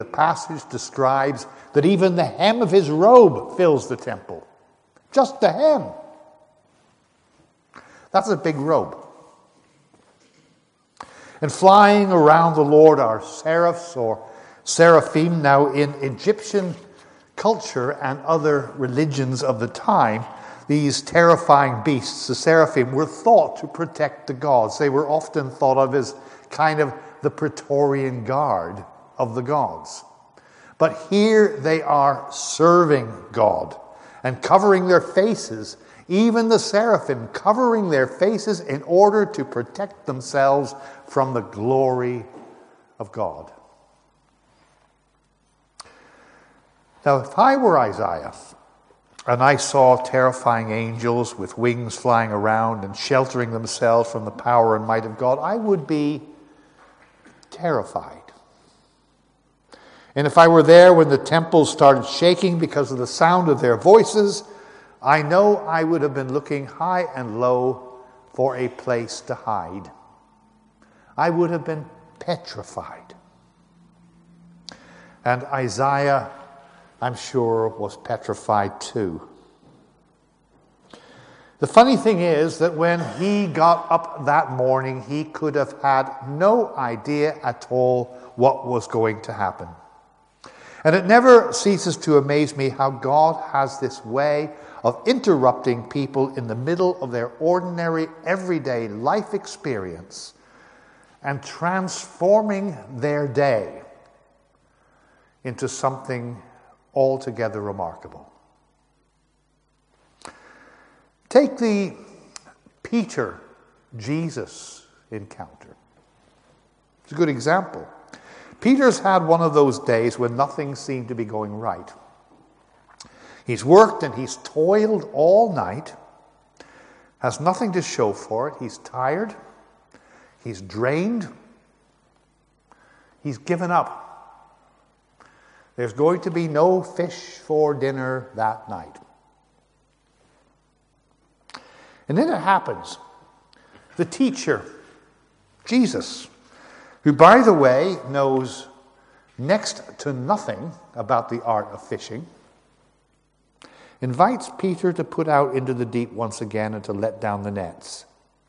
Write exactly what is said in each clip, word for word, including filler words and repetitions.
The passage describes that even the hem of his robe fills the temple. Just the hem. That's a big robe. And flying around the Lord are seraphs or seraphim. Now, in Egyptian culture and other religions of the time, these terrifying beasts, the seraphim, were thought to protect the gods. They were often thought of as kind of the Praetorian Guard of the gods. But here they are serving God and covering their faces, even the seraphim covering their faces in order to protect themselves from the glory of God. Now, if I were Isaiah, and I saw terrifying angels with wings flying around and sheltering themselves from the power and might of God, I would be terrified. And if I were there when the temple started shaking because of the sound of their voices, I know I would have been looking high and low for a place to hide. I would have been petrified. And Isaiah, I'm sure, was petrified too. The funny thing is that when he got up that morning, he could have had no idea at all what was going to happen. And it never ceases to amaze me how God has this way of interrupting people in the middle of their ordinary, everyday life experience and transforming their day into something altogether remarkable. Take the Peter-Jesus encounter. It's a good example. Peter's had one of those days when nothing seemed to be going right. He's worked and he's toiled all night, has nothing to show for it. He's tired. He's drained. He's given up. There's going to be no fish for dinner that night. And then it happens. The teacher, Jesus, who, by the way, knows next to nothing about the art of fishing, invites Peter to put out into the deep once again and to let down the nets.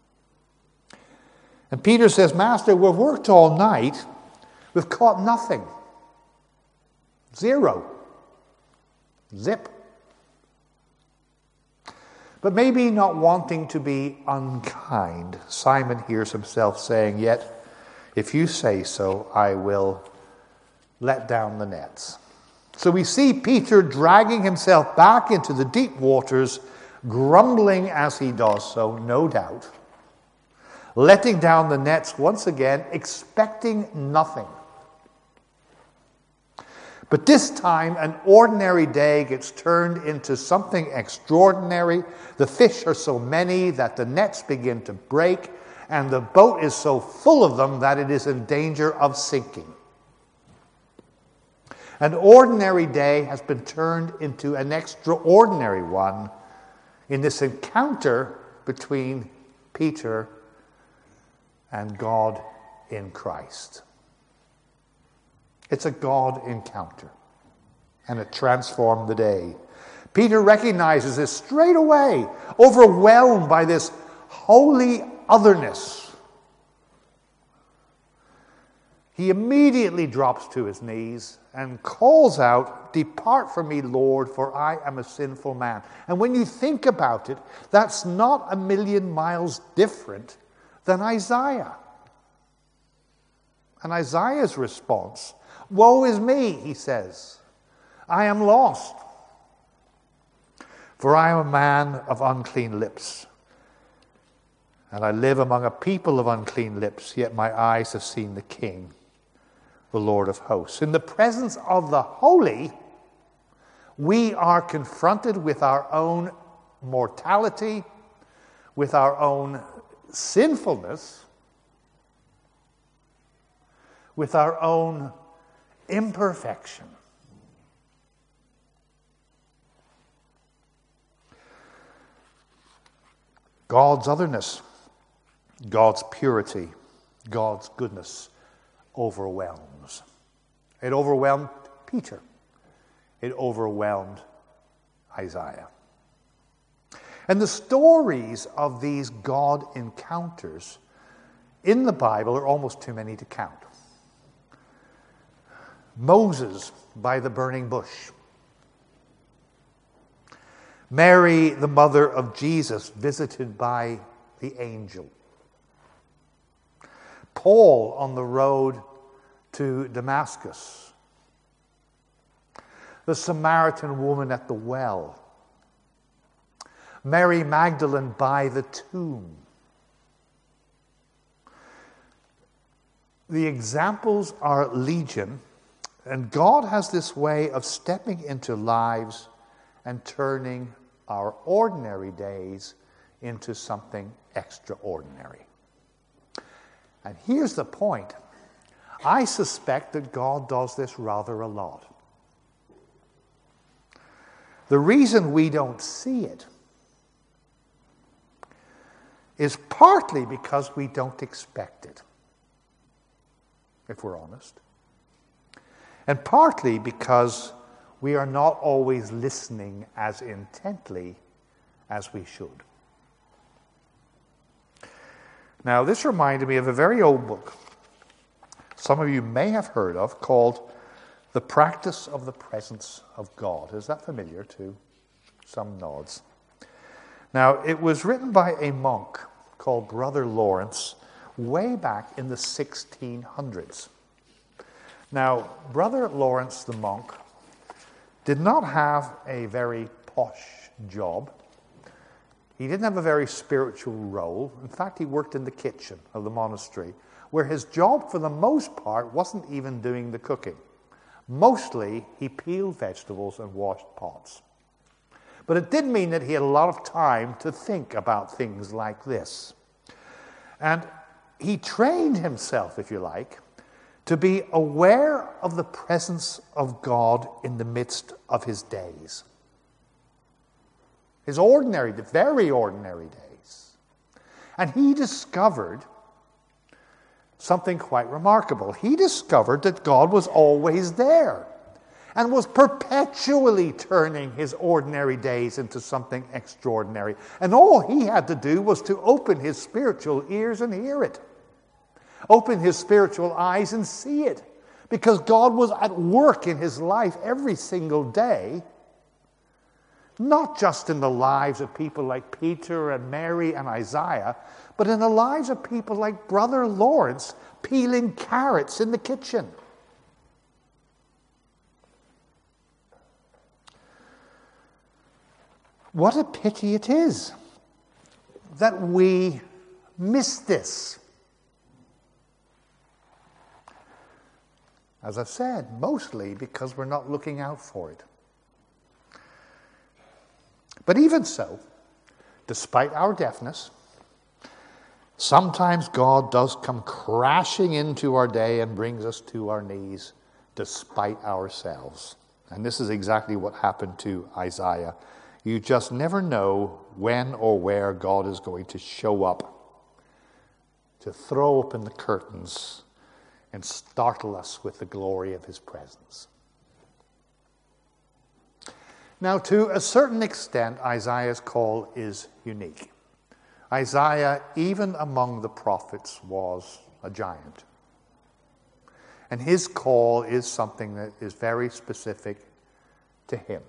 And Peter says, Master, we've worked all night. We've caught nothing. Zero. Zip. But maybe not wanting to be unkind, Simon hears himself saying, Yet, if you say so, I will let down the nets. So we see Peter dragging himself back into the deep waters, grumbling as he does so, no doubt, letting down the nets once again, expecting nothing. But this time, an ordinary day gets turned into something extraordinary. The fish are so many that the nets begin to break, and the boat is so full of them that it is in danger of sinking. An ordinary day has been turned into an extraordinary one in this encounter between Peter and God in Christ. It's a God encounter, and it transformed the day. Peter recognizes this straight away, overwhelmed by this holy otherness. He immediately drops to his knees and calls out, Depart from me, Lord, for I am a sinful man. And when you think about it, that's not a million miles different than Isaiah. And Isaiah's response, Woe is me, he says. I am lost. For I am a man of unclean lips, and I live among a people of unclean lips, yet my eyes have seen the King, the Lord of hosts. In the presence of the holy, we are confronted with our own mortality, with our own sinfulness, with our own imperfection. God's otherness, God's purity, God's goodness overwhelms. It overwhelmed Peter. It overwhelmed Isaiah. And the stories of these God encounters in the Bible are almost too many to count. Moses by the burning bush. Mary, the mother of Jesus, visited by the angel. Paul on the road to Damascus. The Samaritan woman at the well. Mary Magdalene by the tomb. The examples are legion, and God has this way of stepping into lives and turning our ordinary days into something extraordinary. And here's the point. I suspect that God does this rather a lot. The reason we don't see it is partly because we don't expect it, if we're honest. And partly because we are not always listening as intently as we should. Now, this reminded me of a very old book some of you may have heard of called The Practice of the Presence of God. Is that familiar to some nods? Now, it was written by a monk called Brother Lawrence way back in the sixteen hundreds. Now, Brother Lawrence the monk did not have a very posh job. He didn't have a very spiritual role. In fact, he worked in the kitchen of the monastery, where his job, for the most part, wasn't even doing the cooking. Mostly, he peeled vegetables and washed pots. But it did mean that he had a lot of time to think about things like this. And he trained himself, if you like, to be aware of the presence of God in the midst of his days. His ordinary, very ordinary days. And he discovered something quite remarkable. He discovered that God was always there and was perpetually turning his ordinary days into something extraordinary. And all he had to do was to open his spiritual ears and hear it. Open his spiritual eyes and see it. Because God was at work in his life every single day. Not just in the lives of people like Peter and Mary and Isaiah, but in the lives of people like Brother Lawrence peeling carrots in the kitchen. What a pity it is that we miss this. As I've said, mostly because we're not looking out for it. But even so, despite our deafness, sometimes God does come crashing into our day and brings us to our knees despite ourselves. And this is exactly what happened to Isaiah. You just never know when or where God is going to show up to throw open the curtains and startle us with the glory of his presence. Now, to a certain extent, Isaiah's call is unique. Isaiah, even among the prophets, was a giant. And his call is something that is very specific to him.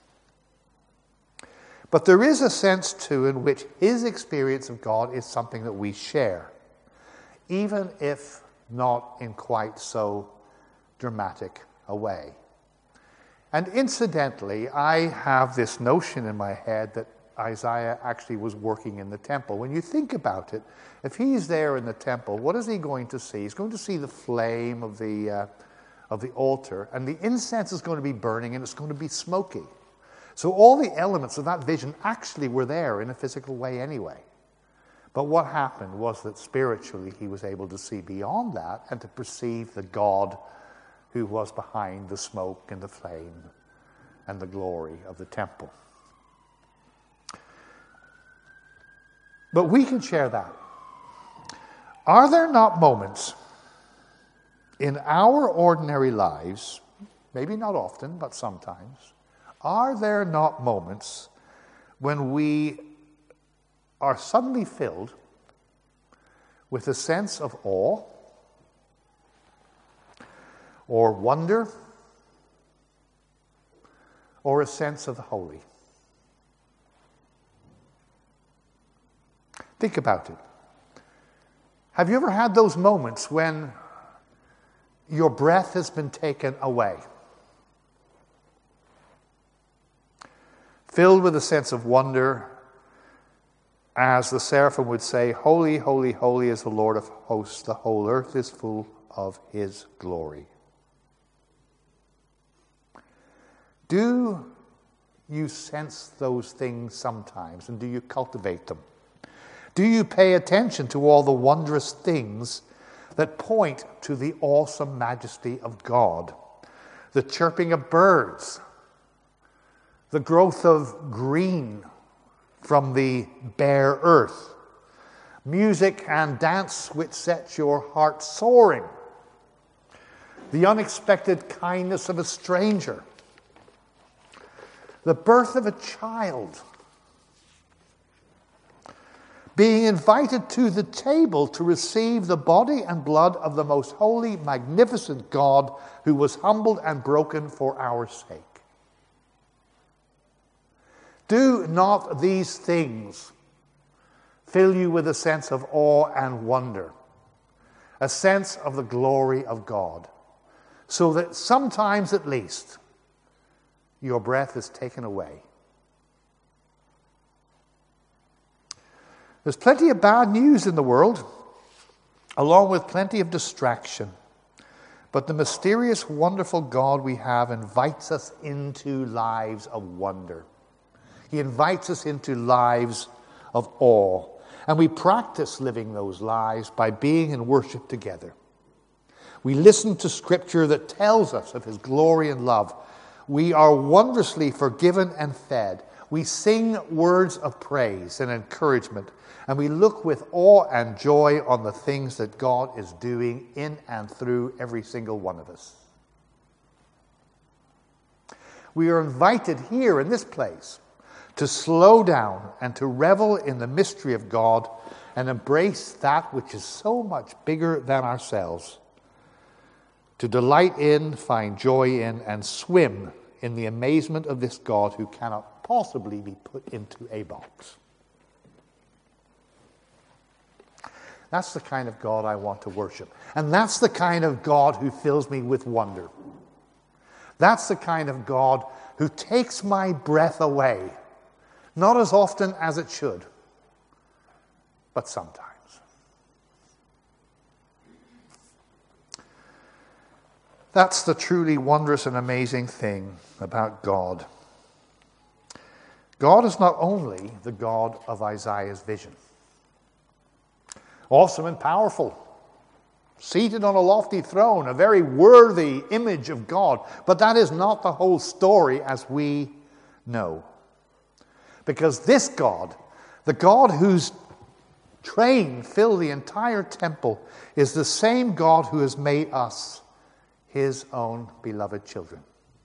But there is a sense, too, in which his experience of God is something that we share, even if not in quite so dramatic a way. And incidentally, I have this notion in my head that Isaiah actually was working in the temple. When you think about it, if he's there in the temple, what is he going to see? He's going to see the flame of the, uh, of the altar, and the incense is going to be burning, and it's going to be smoky. So all the elements of that vision actually were there in a physical way anyway. But what happened was that spiritually he was able to see beyond that and to perceive the God who was behind the smoke and the flame and the glory of the temple. But we can share that. Are there not moments in our ordinary lives, maybe not often, but sometimes, are there not moments when we are suddenly filled with a sense of awe or wonder or a sense of the holy? Think about it. Have you ever had those moments when your breath has been taken away? Filled with a sense of wonder, as the seraphim would say, "Holy, holy, holy is the Lord of hosts. The whole earth is full of his glory." Do you sense those things sometimes, and do you cultivate them? Do you pay attention to all the wondrous things that point to the awesome majesty of God? The chirping of birds, the growth of green from the bare earth, music and dance which sets your heart soaring, the unexpected kindness of a stranger, the birth of a child, being invited to the table to receive the body and blood of the most holy, magnificent God who was humbled and broken for our sake. Do not these things fill you with a sense of awe and wonder, a sense of the glory of God, so that sometimes at least your breath is taken away? There's plenty of bad news in the world, along with plenty of distraction. But the mysterious, wonderful God we have invites us into lives of wonder. He invites us into lives of awe. And we practice living those lives by being in worship together. We listen to Scripture that tells us of his glory and love. We are wondrously forgiven and fed. We sing words of praise and encouragement. And we look with awe and joy on the things that God is doing in and through every single one of us. We are invited here in this place to slow down and to revel in the mystery of God and embrace that which is so much bigger than ourselves. To delight in, find joy in, and swim in the amazement of this God who cannot possibly be put into a box. That's the kind of God I want to worship. And that's the kind of God who fills me with wonder. That's the kind of God who takes my breath away. Not as often as it should, but sometimes. That's the truly wondrous and amazing thing about God. God is not only the God of Isaiah's vision, awesome and powerful, seated on a lofty throne, a very worthy image of God. But that is not the whole story as we know. Because this God, the God whose train filled the entire temple, is the same God who has made us his own beloved children.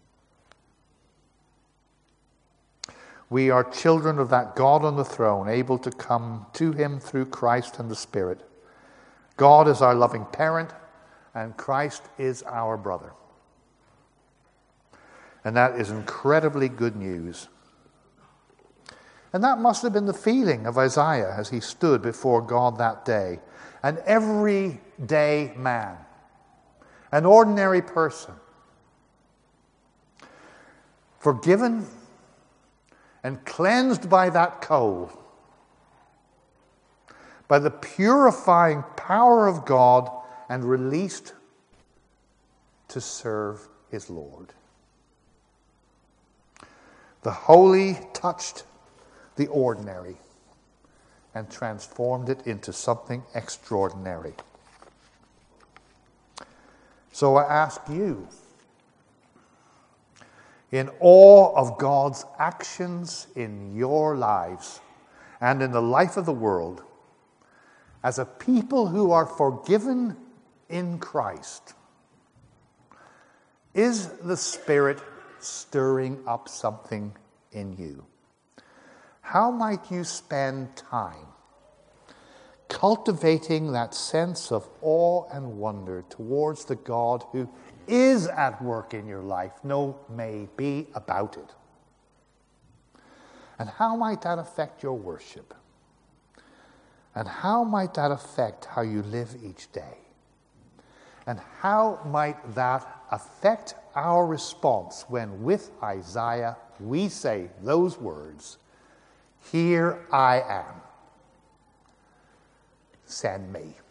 We are children of that God on the throne, able to come to him through Christ and the Spirit. God is our loving parent, and Christ is our brother. And that is incredibly good news. And that must have been the feeling of Isaiah as he stood before God that day. An everyday man, an ordinary person, forgiven and cleansed by that coal, by the purifying power of God, and released to serve his Lord. The holy touched the ordinary and transformed it into something extraordinary. So I ask you, in awe of God's actions in your lives and in the life of the world, as a people who are forgiven in Christ, Is the Spirit stirring up something in you? How might you spend time cultivating that sense of awe and wonder towards the God who is at work in your life, no may be about it? And how might that affect your worship? And how might that affect how you live each day? And how might that affect our response when with Isaiah we say those words, "Here I am, send me"?